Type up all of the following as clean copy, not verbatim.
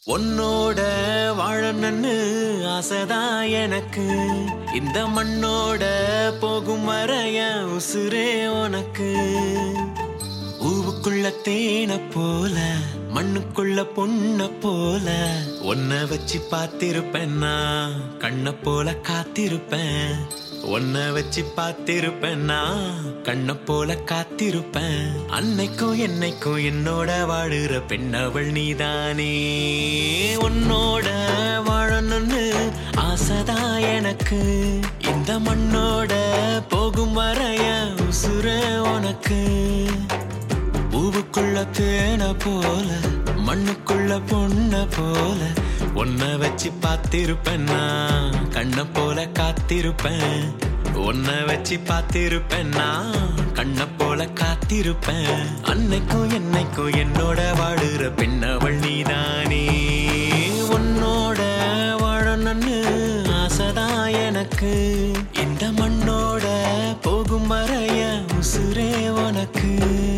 உன்னோட வாழணும்னு ஆசைதான் எனக்கு. இந்த மண்ணோட போகும் வரைய உசுரே உனக்கு. ஊவுக்குள்ள தேனை போல மண்ணுக்குள்ள பொண்ண போல உன்னை வச்சு பார்த்திருப்பேன். நான் கண்ண போல காத்திருப்பேன். உன்னை வச்சு பார்த்திருப்பேன். நான் கண்ண போல காத்திருப்பேன். அன்னைக்கும் என்னைக்கும் என்னோட வாழுற பெண்ணவள் நீதானே. உன்னோட வாழணும்னு ஆசைதான் எனக்கு. இந்த மண்ணோட போகும் வரைய உசுரே உனக்கு. பூவுக்குள்ள தேனை போல மண்ணுக்குள்ள பொண்ண போல உன்னை வச்சு பார்த்திருப்பேன். நான் கண்ண போல காத்திருப்பேன். உன்னை வச்சு பார்த்திருப்பேன். நான் கண்ண போல காத்திருப்பேன். அன்னைக்கும் என்னைக்கும் என்னோட வாழுற பெண்ணவள் நீதானே. உன்னோட வாழணும்னு ஆசைதான் எனக்கு. இந்த மண்ணோட போகும் வரைய உசுரே உனக்கு.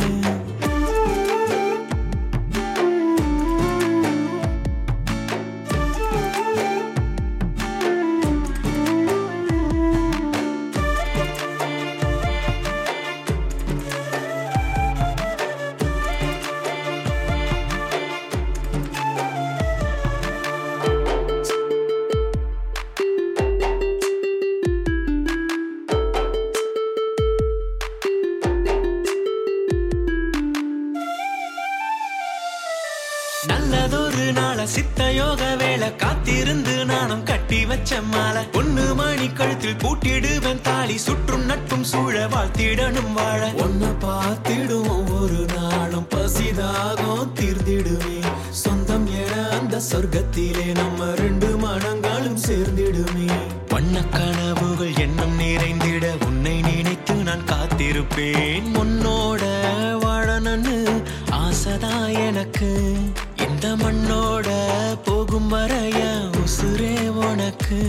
நல்லதொரு நாள சித்த யோக வேலை காத்திருந்து நானும் கட்டி வச்ச மாலை. 1 மணி கழுத்தில் பூட்டிடுவேன் தாலி. சுற்றும் நட்பும் சூழ வாழ்த்திடணும் வாழ. உன்னை பார்த்திடும் ஒவ்வொரு நாளும் பசிதாகம் தீர்ந்திடுவேன். சொந்தம் என அந்த சொர்க்கத்திலே நம்ம 2 மனங்களும் சேர்ந்திடுமே. வண்ண கனவுகள் எண்ணம் நிறைந்திட உன்னை நினைத்து நான் காத்திருப்பேன். உன்னோட வாழணும்னு ஆசைதான் எனக்கு. இந்த மண்ணோட போகும் வரைய உசுரே உனக்கு.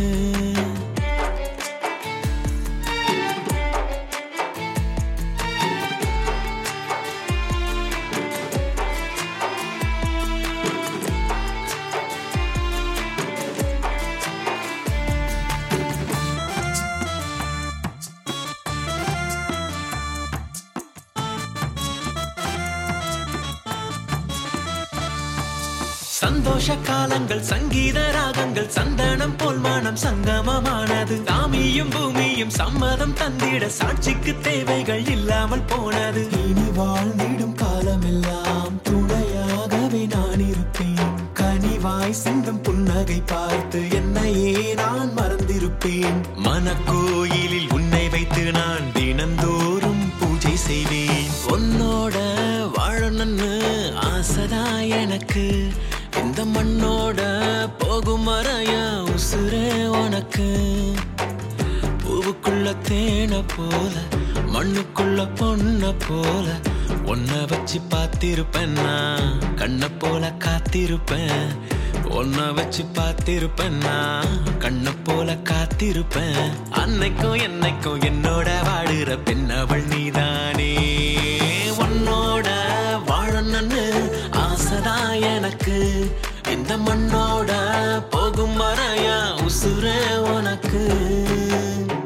சந்தோஷ காலங்கள் சங்கீத ராகங்கள் சந்தனம் போல் மனம் சங்கமமானது. சாமியும் பூமியும் சம்மதம் தந்திட சாட்சிக்கு தேவைகள் இல்லாமல் போனது. இனி வாழ்ந்திடும் காலமெல்லாம் துணையாகவே நான் இருப்பேன். கனிவாய் சிந்தும் புன்னகை பார்த்து என்னையே நான் மறந்திருப்பேன். மனக்கோயிலில் உன்னை வைத்து நான் தினந்தோறும் பூஜை செய்வேன். உன்னோட வாழணும்னு ஆசைதான் எனக்கு. இந்த மண்ணோட போகும் வரைய உசுரே உனக்கு. பூவுக்குள்ள தேனை போல மண்ணுக்குள்ள பொண்ண போல உன்னை வச்சு பார்த்திருப்பேன். நான் கண்ண போல காத்திருப்பேன். உன்னை வச்சு பார்த்திருப்பேன். நான் கண்ண போல காத்திருப்பேன். அன்னைக்கும் என்னைக்கும் என்னோட வாழுற பெண்ணவள் நீதானே. உன்னோட வாழணும்னு ஆசைதான் எனக்கு. இந்த மண்ணோட போகும் வரைய உசுரே உனக்கு.